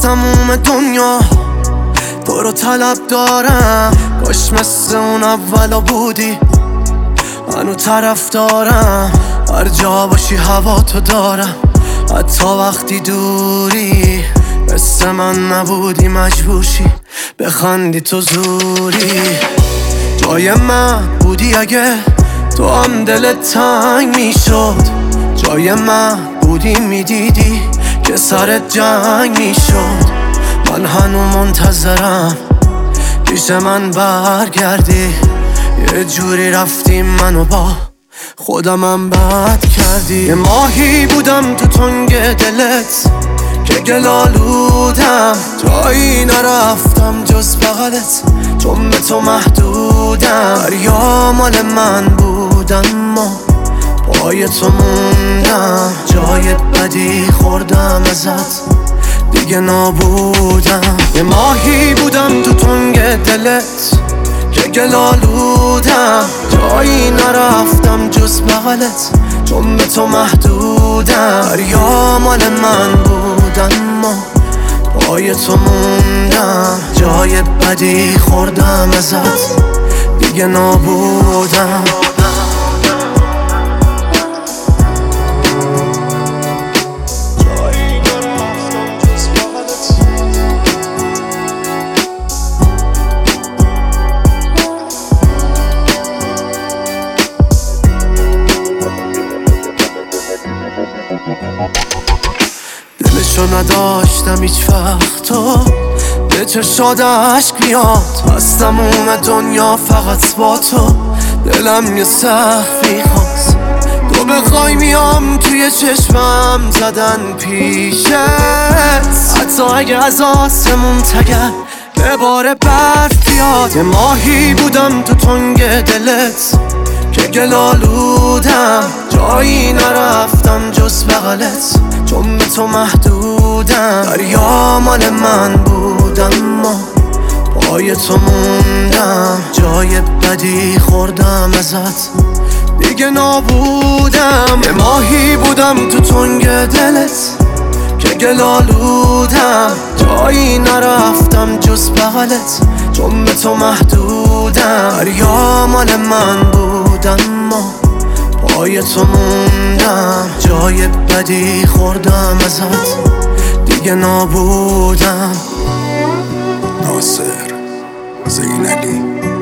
تموم دنیا تو رو طلب دارم، کاش مثل اون اولا بودی. منو طرف دارم، هر جا باشی هوا تو دارم، حتی وقتی دوری. مثل من نبودی مجبورشی بخندی تو زوری. جای من بودی اگه تو هم دلت تنگ میشد، جای من بودی میدیدی که سرت جنگ میشد. من هنوز منتظرم پیش من برگردی، یه جوری رفتیم منو با خودمم بد کردی. یه ماهی بودم تو تنگ دلت که گلالودم، جایی نرفتم جز بغلت چون به تو محدودم. دریا مال من بودن ما پای تو موندم، جای بدی خوردم ازت دیگه نابودم. یه ماهی بودم تو تنگ دلت که گلالودم، جایی نرفتم جز بغلت چون به تو محدودم. دریا مال من بودن ما پای تو موندم، جای بدی خوردم ازت دیگه نابودم. دلشو نداشتم هیچ وقت تو به چشاد عشق بیاد، از تموم دنیا فقط با تو دلم یه سخفی خواست. تو بخوای میام توی چشمم زدن پیشت، حتی اگه از آسمون تگر به بار برف بیاد. یه ماهی بودم تو تنگ دلت که گلالودم، جایی نرفتم جز بغلت چون به تو محدودم. دریا مال من بودم ما پای تو موندم، جای بدی خوردم ازت دیگه نابودم. یه ماهی بودم تو تنگ دلت که گلالودم، جایی نرفتم جز بغلت چون به تو محدودم. دریا مال من بودن ما پای تو موندم، جای بدی خوردم ازت دیگه نابودم. ناصر زینلی